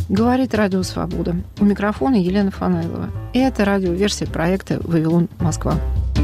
Говорит Радио Свобода. У микрофона Елена Фанайлова. И это радиоверсия проекта «Вавилон, Москва».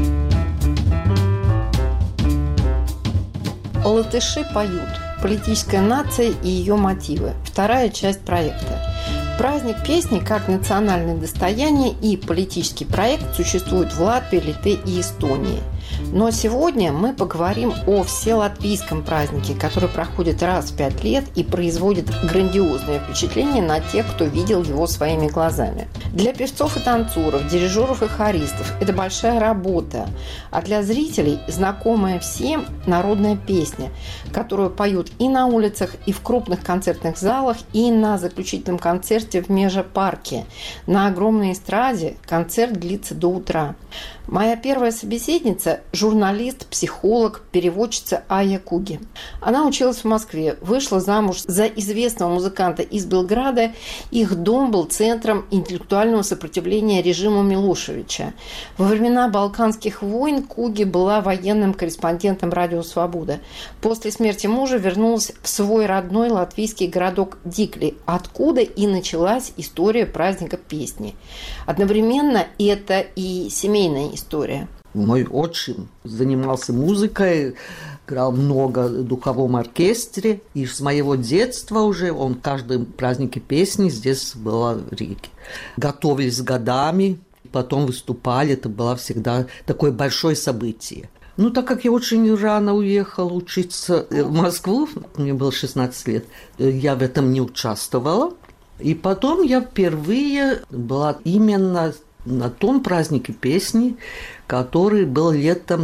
Латыши поют. Политическая нация и ее мотивы. Вторая часть проекта. Праздник песни как национальное достояние и политический проект существует в Латвии, Литве и Эстонии. Но сегодня мы поговорим о вселатвийском празднике, который проходит раз в 5 лет и производит грандиозное впечатление на тех, кто видел его своими глазами. Для певцов и танцоров, дирижеров и хористов это большая работа, а для зрителей знакомая всем народная песня, которую поют и на улицах, и в крупных концертных залах, и на заключительном концерте в Межапарке. На огромной эстраде концерт длится до утра. Моя первая собеседница – журналист, психолог, переводчица Ая Куги. Она училась в Москве, вышла замуж за известного музыканта из Белграда. Их дом был центром интеллектуального сопротивления режиму Милошевича. Во времена Балканских войн Куги была военным корреспондентом «Радио Свобода». После смерти мужа вернулась в свой родной латвийский городок Дикли, откуда и началась история праздника песни. Одновременно это и семейная история. Мой отчим занимался музыкой, играл много в духовом оркестре. И с моего детства уже он каждый праздник песни здесь была в Риге. Готовились годами, потом выступали. Это было всегда такое большое событие. Так как я очень рано уехала учиться в Москву, мне было 16 лет, я в этом не участвовала. И потом я впервые была именно на том празднике песни, который был летом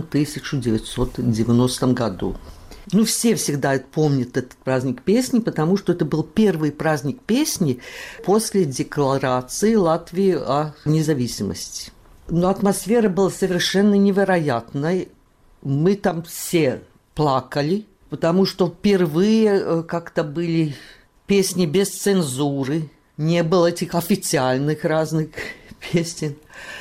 1990 году. Все всегда помнят этот праздник песни, потому что это был первый праздник песни после декларации Латвии о независимости. Но атмосфера была совершенно невероятной. Мы там все плакали, потому что впервые как-то были песни без цензуры, не было этих официальных разных песен.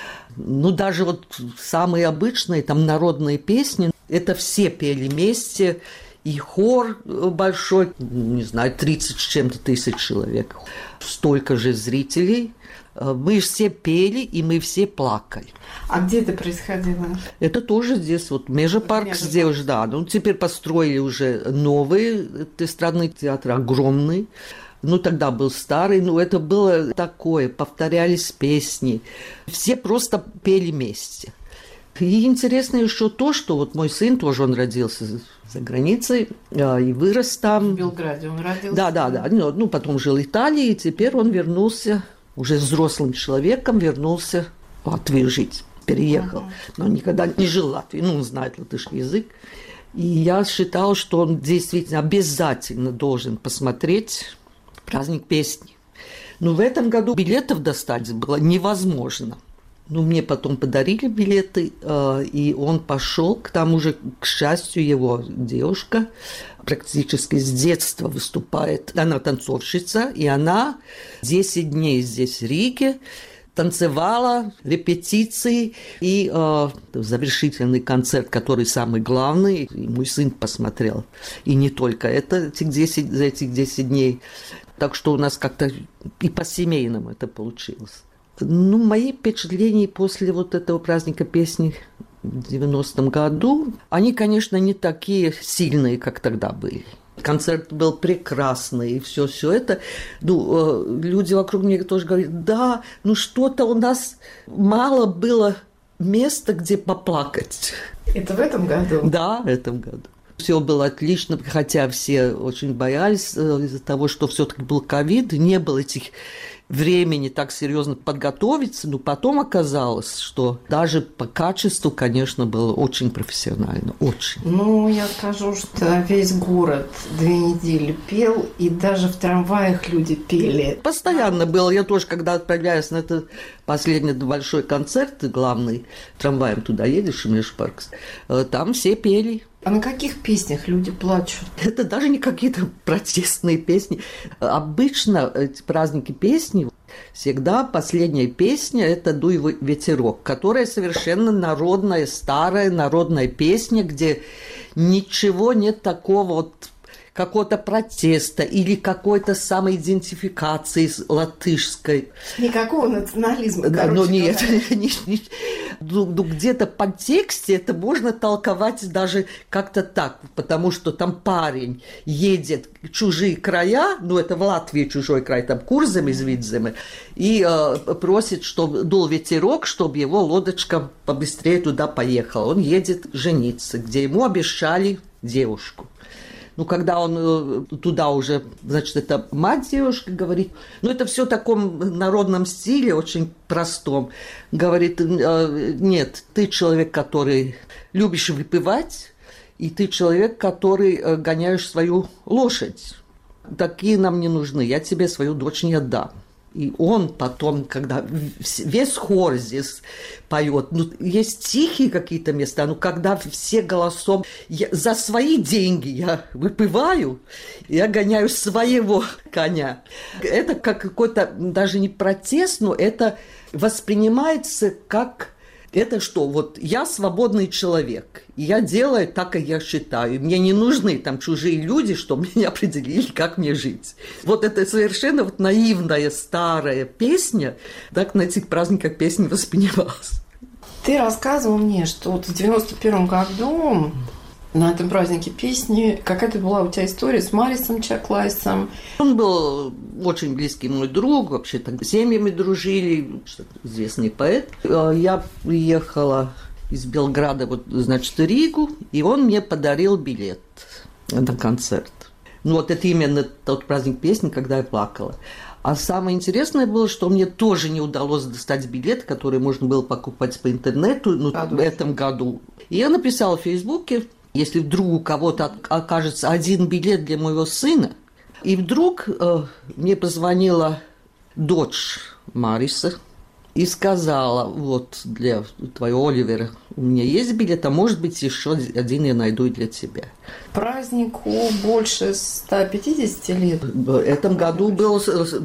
Даже самые обычные, там, народные песни, это все пели вместе, и хор большой, 30 с чем-то тысяч человек, столько же зрителей. Мы все пели, и мы все плакали. А где это происходило? Это тоже здесь, Межапарк здесь, да. Теперь построили уже новый эстрадный театр, огромный. Тогда был старый, это было такое, повторялись песни. Все просто пели вместе. И интересно еще то, что мой сын тоже, он родился за границей и вырос там. В Белграде он родился? Да. Потом жил в Италии, и теперь он вернулся, уже взрослым человеком, вернулся в Латвию жить. Переехал. Но никогда не жил в Латвии, он знает латышский язык. И я считала, что он действительно обязательно должен посмотреть праздник песни. В этом году билетов достать было невозможно. Мне потом подарили билеты, и он пошел. К тому же, к счастью, его девушка практически с детства выступает. Она танцовщица, и она 10 дней здесь, в Риге, танцевала, репетиции и завершительный концерт, который самый главный, и мой сын посмотрел. И не только это, за этих 10 дней. Так что у нас как-то и по-семейному это получилось. Мои впечатления после этого праздника песни в 90-м году, они, конечно, не такие сильные, как тогда были. Концерт был прекрасный, и все это. Люди вокруг меня тоже говорят, да, что-то у нас мало было места, где поплакать. Это в этом году? Да, в этом году. Все было отлично, хотя все очень боялись из-за того, что все-таки был ковид, не было этих времени так серьезно подготовиться, но потом оказалось, что даже по качеству, конечно, было очень профессионально, очень. Я скажу, что весь город 2 недели пел, и даже в трамваях люди пели. Постоянно было. Я тоже, когда отправляюсь на этот последний большой концерт, главный, трамваем туда едешь, в Межапарк, там все пели. А на каких песнях люди плачут? Это даже не какие-то протестные песни. Обычно эти праздники песни, всегда последняя песня – это «Дуй ветерок», которая совершенно народная, старая народная песня, где ничего нет такого какого-то протеста или какой-то самоидентификации с латышской. Никакого национализма, Ну нет, где-то в подтексте это можно толковать даже как-то так, потому что там парень едет в чужие края, ну это в Латвии чужой край, там Курзем из Видземы, и просит, чтобы дул ветерок, чтобы его лодочка побыстрее туда поехала. Он едет жениться, где ему обещали девушку. Ну, когда он туда уже, значит, это мать девушки говорит, ну, это все в таком народном стиле, очень простом. Говорит, нет, ты человек, который любишь выпивать, и ты человек, который гоняешь свою лошадь. Такие нам не нужны, я тебе свою дочь не отдам. И он потом, когда весь хор здесь поет, ну, есть тихие какие-то места, но когда все голосом, за свои деньги я выпиваю, я гоняю своего коня. Это как какой-то, даже не протест, но это воспринимается как... Это что? Вот я свободный человек, и я делаю так, как я считаю. Мне не нужны там чужие люди, чтобы меня определили, как мне жить. Вот это совершенно вот наивная старая песня, так на этих праздниках песня воспринималась. Ты рассказывал мне, что вот в 91 году на этом празднике песни какая-то была у тебя история с Марисом Чаклайсом. Он был очень близкий мой друг, вообще так семьями дружили, известный поэт. Я приехала из Белграда, вот, значит, в Ригу, и он мне подарил билет на концерт. Ну, вот это именно тот праздник песни, когда я плакала. А самое интересное было, что мне тоже не удалось достать билет, который можно было покупать по интернету в этом году. И я написала в Фейсбуке, если вдруг у кого-то окажется один билет для моего сына. И вдруг мне позвонила дочь Мариса и сказала, вот для твоего Оливера у меня есть билет, а может быть еще один я найду и для тебя. Празднику больше 150 лет? В этом году было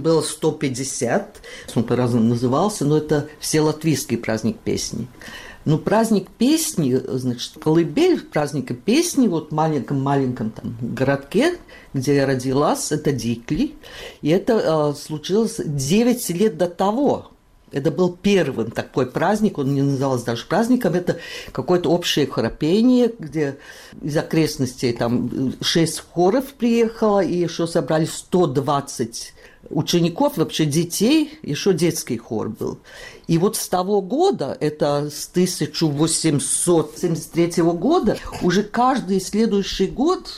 150, он по-разному назывался, но это вселатвийский праздник песни. Ну, праздник песни, значит, колыбель праздника песни, вот в маленьком там городке, где я родилась, это Дикли, и это случилось 9 лет до того. Это был первый такой праздник, он не назывался даже праздником, это какое-то общее хоропение, где из окрестностей там 6 хоров приехало, и еще собрали 120 учеников, вообще детей, еще детский хор был. И вот с того года, это с 1873 года, уже каждый следующий год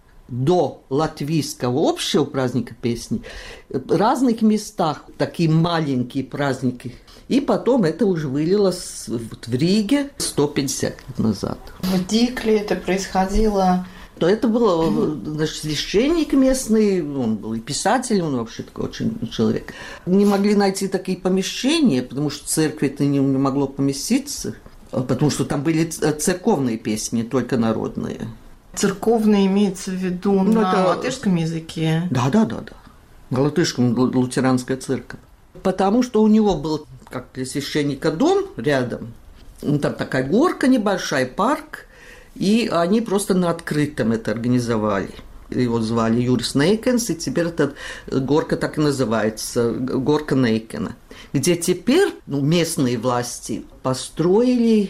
до латвийского общего праздника песни в разных местах такие маленькие праздники. И потом это уже вылилось в Риге 150 лет назад. В Дикле это происходило... То это был, значит, священник местный, он был и писатель, он вообще такой очень человек. Не могли найти такие помещения, потому что в церкви это не могло поместиться, потому что там были церковные песни, не только народные. Церковные имеется в виду на латышском языке? Да. На латышском лютеранская церковь. Потому что у него был, как для священника, дом рядом, там такая горка небольшая, парк, и они просто на открытом это организовали. Его звали Юрис Нейкенс, и теперь эта горка так и называется, горка Нейкена. Где теперь местные власти построили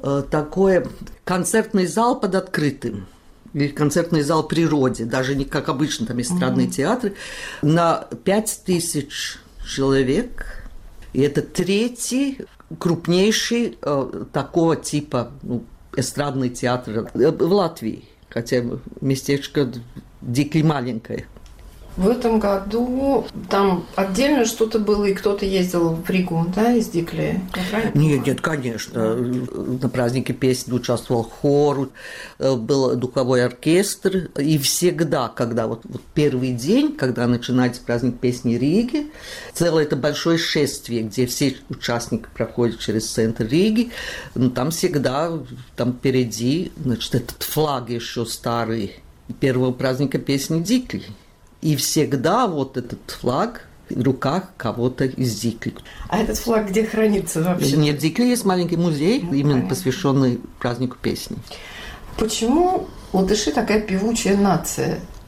такой концертный зал под открытым. Или концертный зал в природе, даже не как обычно, там эстрадные театры, на 5000 человек. И это третий крупнейший такого типа эстрадный театр в Латвии, хотя местечко Дикли маленькое. В этом году там отдельно что-то было, и кто-то ездил в Ригу, да, из Дикли? Нет, конечно. На празднике песни участвовал хор, был духовой оркестр. И всегда, когда вот первый день, когда начинается праздник песни Риги, целое это большое шествие, где все участники проходят через центр Риги, там всегда, там впереди, значит, этот флаг еще старый первого праздника песни Дикли. И всегда вот этот флаг в руках кого-то из Дикли. А этот флаг где хранится вообще? Нет, в Дикли есть маленький музей, именно посвященный празднику песни. Почему латыши такая певучая нация?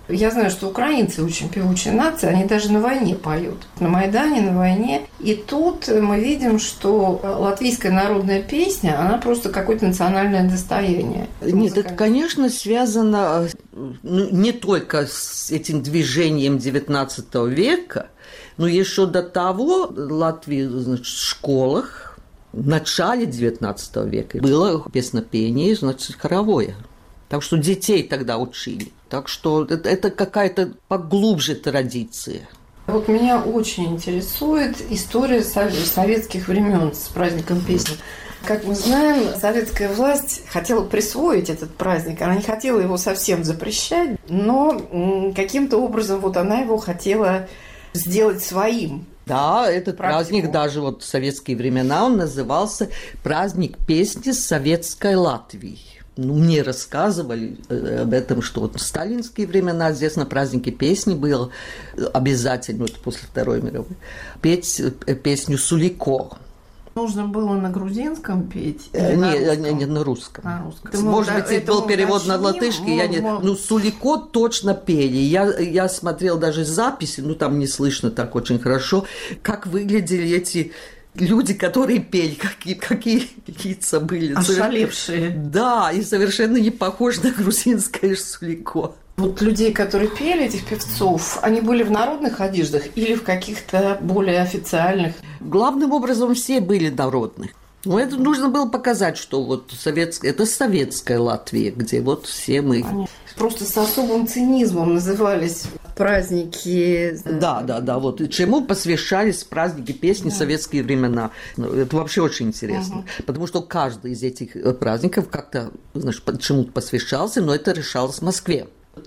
Я знаю, что украинцы очень певучая нация, они даже на войне поют. На Майдане, на войне. И тут мы видим, что латвийская народная песня, она просто какое-то национальное достояние. Нет, это, конечно, связано не только с этим движением XIX века, но еще до того в Латвии, значит, в школах в начале XIX века было песнопение, значит, хоровое. Так что детей тогда учили. Так что это какая-то поглубже традиция. Вот меня очень интересует история советских времен с праздником песни. Как мы знаем, советская власть хотела присвоить этот праздник. Она не хотела его совсем запрещать, но каким-то образом вот она его хотела сделать своим. Да, этот праздник даже вот в советские времена он назывался «Праздник песни Советской Латвии». Мне рассказывали об этом, что вот в сталинские времена здесь на празднике песни было обязательно, вот после Второй мировой, петь песню «Сулико». Нужно было на грузинском петь? Не, на русском. На русском. Может быть, это был перевод на латышский. «Сулико» точно пели. Я смотрел даже записи, там не слышно так очень хорошо, как выглядели эти люди, которые пели, какие лица были. Ошалевшие. Да, и совершенно не похожи на грузинское «Сулико». Вот людей, которые пели, этих певцов, они были в народных одеждах или в каких-то более официальных? Главным образом все были народных. Но это нужно было показать, что вот это советская Латвия, где вот все мы. Просто с особым цинизмом назывались праздники. Да, вот. И чему посвящались праздники песни в советские времена. Это вообще очень интересно. Потому что каждый из этих праздников как-то, чему-то посвящался, но это решалось в Москве.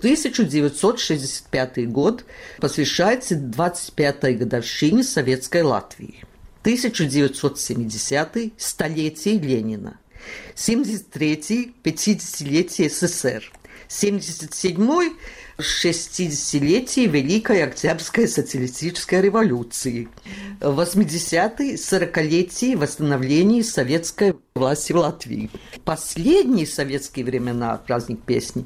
1965 год посвящается 25-й годовщине Советской Латвии. 1970-й – столетие Ленина. 73-й – 50-летие СССР. 77-й – 60-летие Великой Октябрьской социалистической революции. 80-й – 40-летие восстановления советской власти в Латвии. Последние советские времена, праздник песни,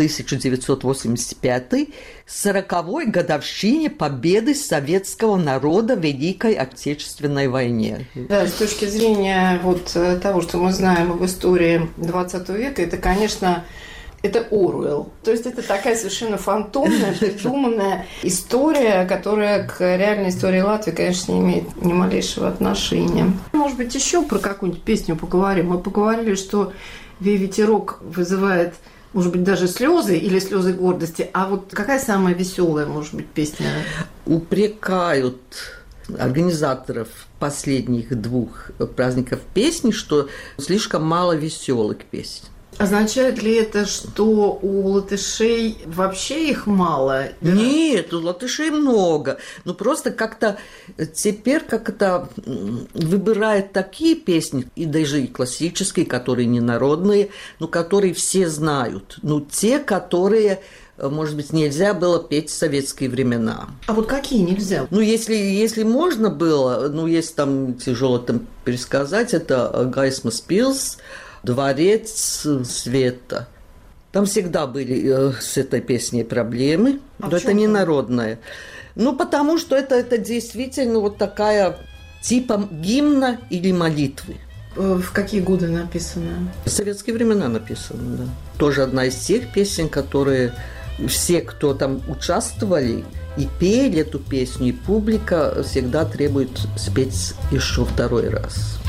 1985-й, 40-й годовщине победы советского народа в Великой Отечественной войне. Да, с точки зрения вот того, что мы знаем об истории 20 века, это, конечно, это Оруэлл. То есть это такая совершенно фантомная, придуманная история, которая к реальной истории Латвии, конечно, не имеет ни малейшего отношения. Может быть, еще про какую-нибудь песню поговорим. Мы поговорили, что ветерок вызывает, может быть, даже слезы или слезы гордости. А вот какая самая веселая, может быть, песня? Упрекают организаторов последних двух праздников песни, что слишком мало веселых песен. Означает ли это, что у латышей вообще их мало? Нет, у латышей много. Но просто как-то теперь выбирают такие песни, и даже и классические, которые не народные, но которые все знают. Те, которые, может быть, нельзя было петь в советские времена. А вот какие нельзя? Если можно было, если там тяжело пересказать, это «Gaismas pils», «Дворец света». Там всегда были с этой песней проблемы, но это не народная. Потому что это действительно вот такая типа гимна или молитвы. В какие годы написано? В советские времена написано, да. Тоже одна из тех песен, которые все, кто там участвовали и пели эту песню, и публика всегда требует спеть еще второй раз.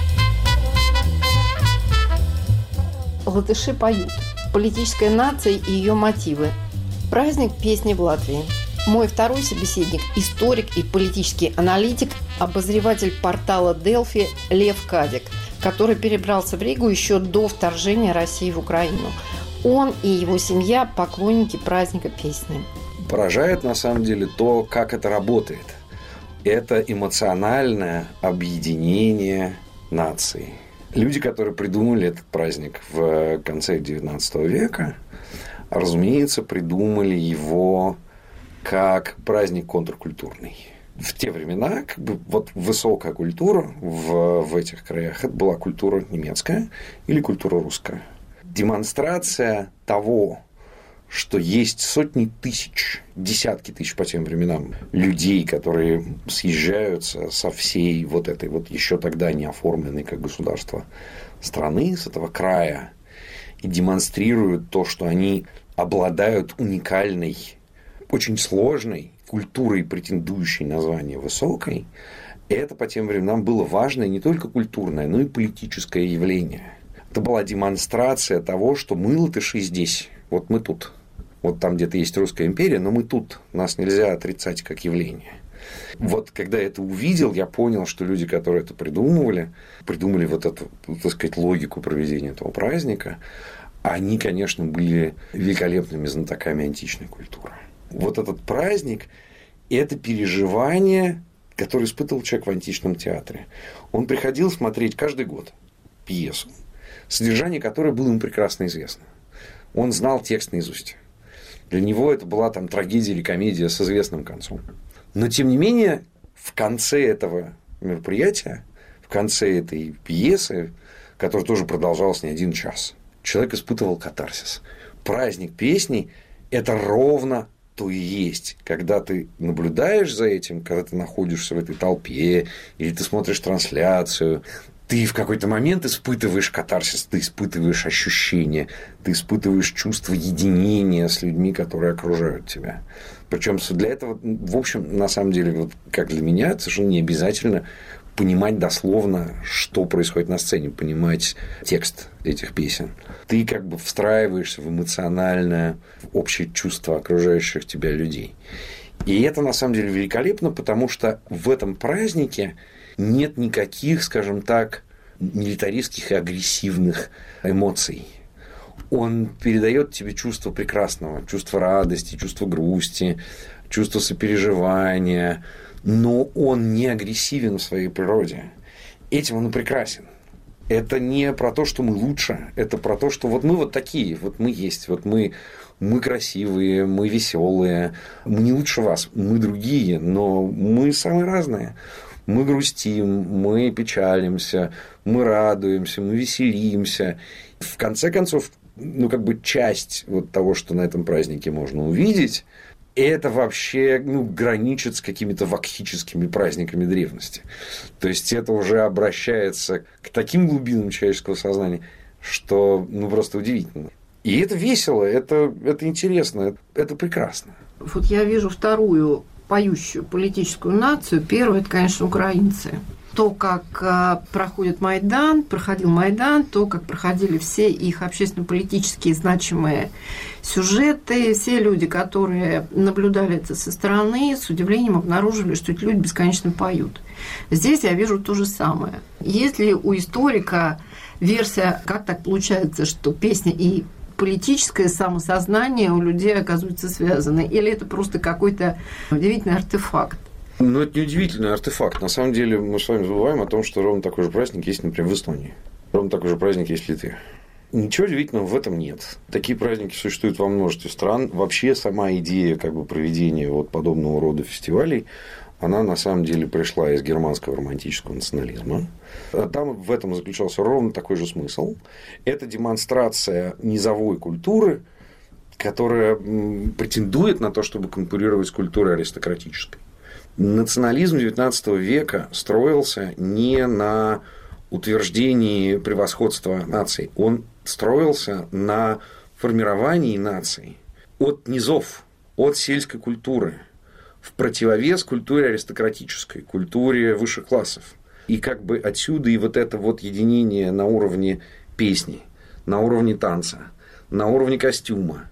Латыши поют. Политическая нация и ее мотивы. Праздник песни в Латвии. Мой второй собеседник – историк и политический аналитик, обозреватель портала Delfi Лев Кадик, который перебрался в Ригу еще до вторжения России в Украину. Он и его семья – поклонники праздника песни. Поражает, на самом деле, то, как это работает. Это эмоциональное объединение нации. Люди, которые придумали этот праздник в конце XIX века, разумеется, придумали его как праздник контркультурный. В те времена высокая культура в этих краях – это была культура немецкая или культура русская. Демонстрация того, что есть сотни тысяч, десятки тысяч по тем временам людей, которые съезжаются со всей вот этой вот еще тогда не оформленной как государство страны, с этого края, и демонстрируют то, что они обладают уникальной, очень сложной культурой, претендующей на звание высокой. И это по тем временам было важное не только культурное, но и политическое явление. Это была демонстрация того, что мы, латыши, здесь. Вот мы тут. Вот там где-то есть Русская империя, но мы тут. Нас нельзя отрицать как явление. Вот когда я это увидел, я понял, что люди, которые это придумали вот эту, так сказать, логику проведения этого праздника, они, конечно, были великолепными знатоками античной культуры. Вот этот праздник – это переживание, которое испытывал человек в античном театре. Он приходил смотреть каждый год пьесу, содержание которой было ему прекрасно известно. Он знал текст наизусть. Для него это была там трагедия или комедия с известным концом. Но, тем не менее, в конце этого мероприятия, в конце этой пьесы, которая тоже продолжалась не один час, человек испытывал катарсис. Праздник песни – это ровно то и есть. Когда ты наблюдаешь за этим, когда ты находишься в этой толпе, или ты смотришь трансляцию, ты в какой-то момент испытываешь катарсис, ты испытываешь ощущения, ты испытываешь чувство единения с людьми, которые окружают тебя. Причем для этого, в общем, на самом деле, вот как для меня, совершенно не обязательно понимать дословно, что происходит на сцене, понимать текст этих песен. Ты как бы встраиваешься в эмоциональное, в общее чувство окружающих тебя людей. И это, на самом деле, великолепно, потому что в этом празднике нет никаких, скажем так, милитаристских и агрессивных эмоций. Он передает тебе чувство прекрасного, чувство радости, чувство грусти, чувство сопереживания, но он не агрессивен в своей природе. Этим он и прекрасен. Это не про то, что мы лучше, это про то, что вот мы вот такие, вот мы есть, вот мы красивые, мы веселые, мы не лучше вас, мы другие, но мы самые разные. Мы грустим, мы печалимся, мы радуемся, мы веселимся. В конце концов, часть вот того, что на этом празднике можно увидеть, это вообще граничит с какими-то вакхическими праздниками древности. То есть это уже обращается к таким глубинам человеческого сознания, что просто удивительно. И это весело, это интересно, это прекрасно. Вот я вижу вторую поющую политическую нацию. Первая – это, конечно, украинцы. То, как проходил Майдан, то, как проходили все их общественно-политические значимые сюжеты, все люди, которые наблюдали это со стороны, с удивлением обнаружили, что эти люди бесконечно поют. Здесь я вижу то же самое. Есть ли у историка версия, как так получается, что песня и политическое самосознание у людей оказываются связаны? Или это просто какой-то удивительный артефакт? Это не удивительный артефакт. На самом деле мы с вами забываем о том, что ровно такой же праздник есть, например, в Эстонии. Ровно такой же праздник есть в Литве. Ничего удивительного в этом нет. Такие праздники существуют во множестве стран. Вообще сама идея проведения подобного рода фестивалей, она на самом деле пришла из германского романтического национализма. Там в этом заключался ровно такой же смысл. Это демонстрация низовой культуры, которая претендует на то, чтобы конкурировать с культурой аристократической. Национализм XIX века строился не на утверждении превосходства наций. Он строился на формировании наций от низов, от сельской культуры, в противовес культуре аристократической, культуре высших классов. И отсюда и это единение на уровне песни, на уровне танца, на уровне костюма.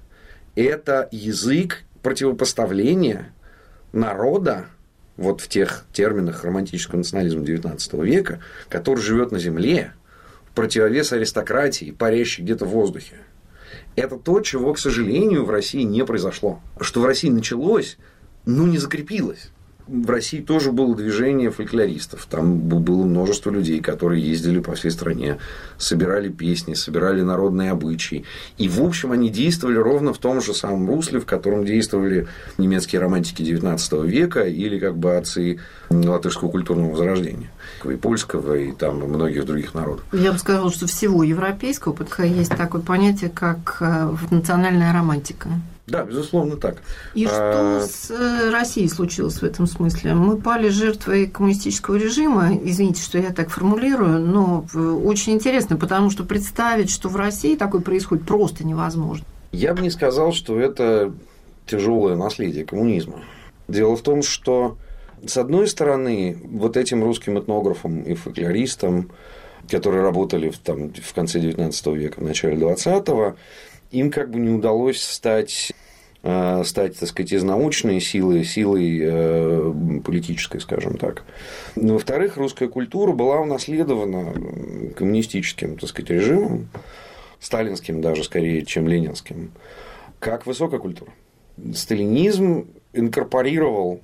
Это язык противопоставления народа, в тех терминах романтического национализма XIX века, который живет на земле, в противовес аристократии, парящей где-то в воздухе. Это то, чего, к сожалению, в России не произошло. Что в России началось, не закрепилось. В России тоже было движение фольклористов. Там было множество людей, которые ездили по всей стране, собирали песни, собирали народные обычаи. И, в общем, они действовали ровно в том же самом русле, в котором действовали немецкие романтики XIX века или как бы отцы латышского культурного возрождения. И польского, и там многих других народов. Я бы сказала, что всего европейского, есть такое понятие, как национальная романтика. Да, безусловно, так. И что с Россией случилось в этом смысле? Мы пали жертвой коммунистического режима, извините, что я так формулирую, но очень интересно, потому что представить, что в России такое происходит, просто невозможно. Я бы не сказал, что это тяжелое наследие коммунизма. Дело в том, что, с одной стороны, вот этим русским этнографам и фольклористам, которые работали в конце XIX века, в начале XX, им как бы не удалось стать, так сказать, из научной силой политической, скажем так. Но, во-вторых, русская культура была унаследована коммунистическим, так сказать, режимом, сталинским даже скорее, чем ленинским, как высокая культура. Сталинизм инкорпорировал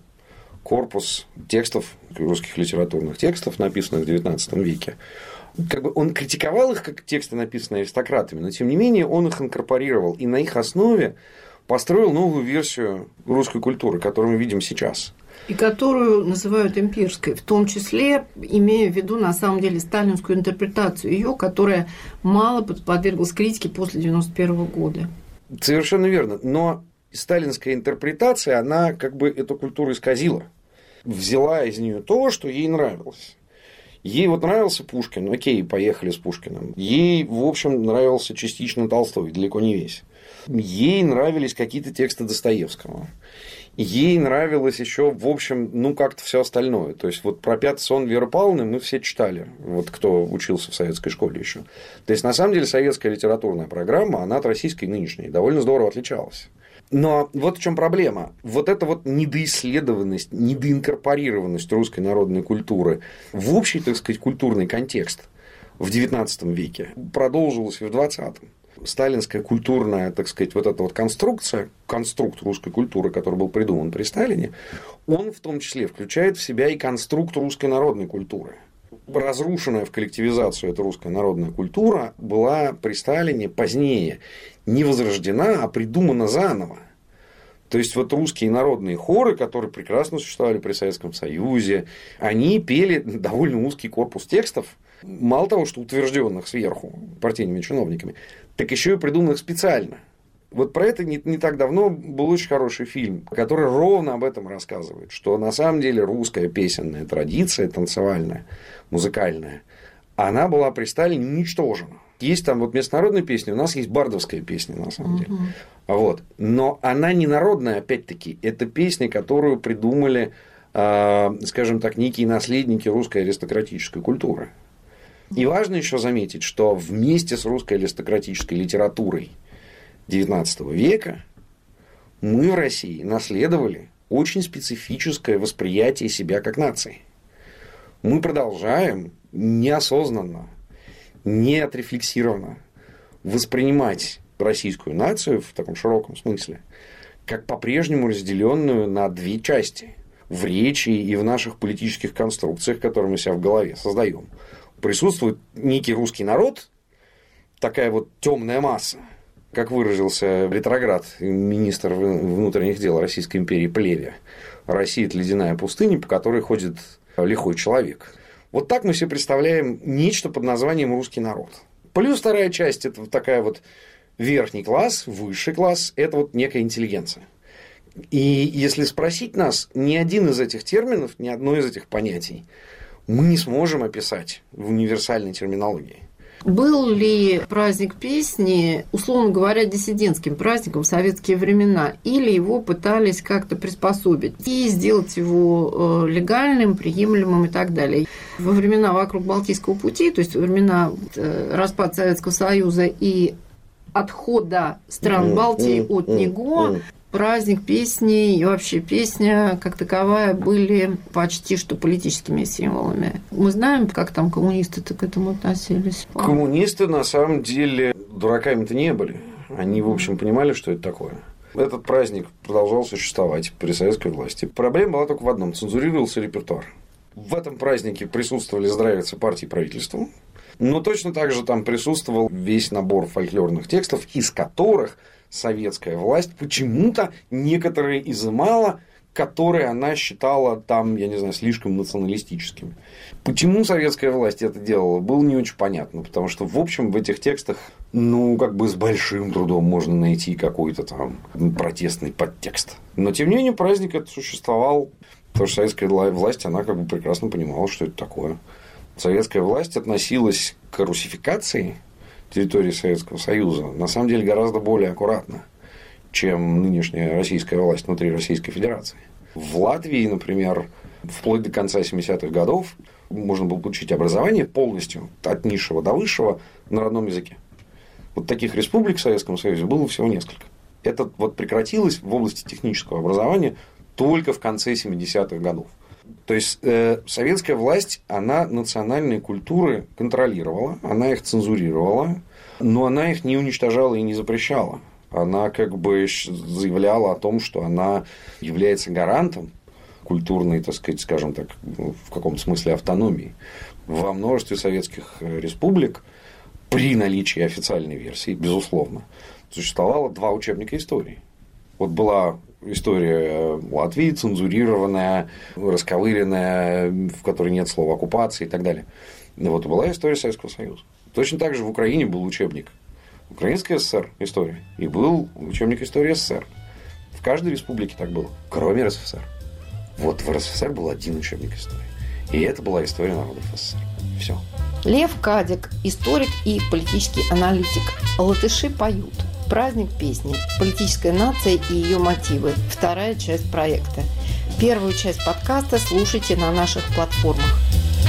корпус текстов, русских литературных текстов, написанных в XIX веке. Как бы он критиковал их как тексты, написанные аристократами, но тем не менее он их инкорпорировал и на их основе построил новую версию русской культуры, которую мы видим сейчас. И которую называют имперской, в том числе имея в виду на самом деле сталинскую интерпретацию ее, которая мало подверглась критике после 1991 года. Совершенно верно. Но сталинская интерпретация, она как бы эту культуру исказила. Взяла из нее то, что ей нравилось. Ей вот нравился Пушкин, окей, поехали с Пушкиным. Ей, в общем, нравился частично Толстой, далеко не весь. Ей нравились какие-то тексты Достоевского. Ей нравилось еще, в общем, как-то все остальное. То есть, вот про «Пятый сон» Веры Павловны мы все читали, вот кто учился в советской школе еще. То есть, на самом деле, советская литературная программа, она от российской нынешней довольно здорово отличалась. Но вот в чем проблема. Вот эта вот недоисследованность, недоинкорпорированность русской народной культуры в общий, так сказать, культурный контекст в XIX веке продолжилась и в XX. Сталинская культурная, так сказать, вот эта вот конструкция, конструкт русской культуры, который был придуман при Сталине, он в том числе включает в себя и конструкт русской народной культуры. Разрушенная в коллективизацию эта русская народная культура была при Сталине позднее не возрождена, а придумана заново. То есть, вот русские народные хоры, которые прекрасно существовали при Советском Союзе, они пели довольно узкий корпус текстов, мало того, что утвержденных сверху партийными чиновниками, так еще и придуманных специально. Вот про это не так давно был очень хороший фильм, который ровно об этом рассказывает, что на самом деле русская песенная традиция, танцевальная, музыкальная, она была при Сталине уничтожена. Есть там вот международные песни, у нас есть бардовская песня, на самом деле. Вот. Но она не народная, опять-таки. Это песня, которую придумали, скажем так, некие наследники русской аристократической культуры. И важно еще заметить, что вместе с русской аристократической литературой XIX века мы в России наследовали очень специфическое восприятие себя как нации. Мы продолжаем неосознанно, неотрефлексированно воспринимать российскую нацию в таком широком смысле как по-прежнему разделенную на две части в речи и в наших политических конструкциях, которые мы себя в голове создаем. Присутствует некий русский народ, такая вот темная масса, как выразился ретроград, министр внутренних дел Российской империи Плеве. Россия – это ледяная пустыня, по которой ходит лихой человек. Вот так мы себе представляем нечто под названием русский народ. Плюс вторая часть – это такая вот верхний класс, высший класс – это вот некая интеллигенция. И если спросить нас, ни один из этих терминов, ни одно из этих понятий мы не сможем описать в универсальной терминологии. Был ли праздник песни, условно говоря, диссидентским праздником в советские времена, или его пытались как-то приспособить и сделать его легальным, приемлемым и так далее? Во времена вокруг Балтийского пути, то есть во времена распада Советского Союза и отхода стран Балтии от него, праздник песни и вообще песня как таковая были почти что политическими символами. Мы знаем, как там коммунисты-то к этому относились. Коммунисты на самом деле дураками-то не были. Они, в общем, понимали, что это такое. Этот праздник продолжал существовать при советской власти. Проблема была только в одном – цензурировался репертуар. В этом празднике присутствовали здравицы партии и правительства, но точно так же там присутствовал весь набор фольклорных текстов, из которых советская власть почему-то некоторые изымала, которые она считала там, я не знаю, слишком националистическими. Почему советская власть это делала, было не очень понятно, потому что, в общем, в этих текстах, с большим трудом можно найти какой-то там протестный подтекст. Но, тем не менее, праздник этот существовал, потому что советская власть, она прекрасно понимала, что это такое. Советская власть относилась к русификации территории Советского Союза, на самом деле, гораздо более аккуратно, чем нынешняя российская власть внутри Российской Федерации. В Латвии, например, вплоть до конца 70-х годов можно было получить образование полностью, от низшего до высшего, на родном языке. Вот таких республик в Советском Союзе было всего несколько. Это прекратилось в области технического образования только в конце 70-х годов. То есть, советская власть, она национальные культуры контролировала, она их цензурировала, но она их не уничтожала и не запрещала. Она заявляла о том, что она является гарантом культурной, скажем так, в каком-то смысле автономии. Во множестве советских республик при наличии официальной версии, безусловно, существовало 2 учебника истории. Была история Латвии, цензурированная, расковыренная, в которой нет слова оккупации и так далее. Была история Советского Союза. Точно так же в Украине был учебник Украинская ССР история и был учебник истории СССР. В каждой республике так было, кроме РСФСР. В РСФСР был один учебник истории. И это была история народов СССР. Все. Лев Кадик, историк и политический аналитик. Латыши поют. Праздник песни. Политическая нация и ее мотивы. 2-я часть проекта. 1-ю часть подкаста слушайте на наших платформах.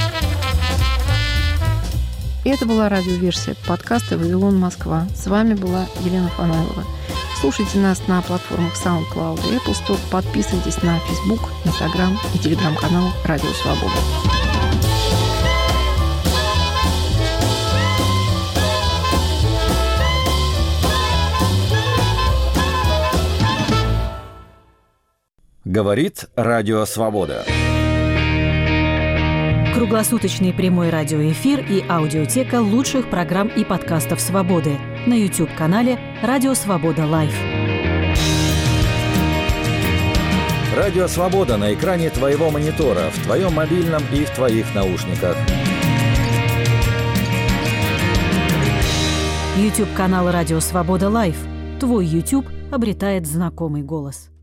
И это была радиоверсия подкаста «Вавилон, Москва». С вами была Елена Фанайлова. Слушайте нас на платформах SoundCloud и Apple Store. Подписывайтесь на Facebook, Instagram и телеграм-канал «Радио Свобода». Говорит Радио Свобода. Круглосуточный прямой радиоэфир и аудиотека лучших программ и подкастов «Свободы» на YouTube-канале «Радио Свобода Лайв». Радио Свобода на экране твоего монитора, в твоем мобильном и в твоих наушниках. YouTube-канал «Радио Свобода Лайв». Твой YouTube обретает знакомый голос.